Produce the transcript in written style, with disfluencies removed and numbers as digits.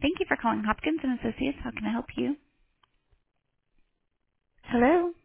Thank you for calling Hopkins and Associates. How can I help you? Hello?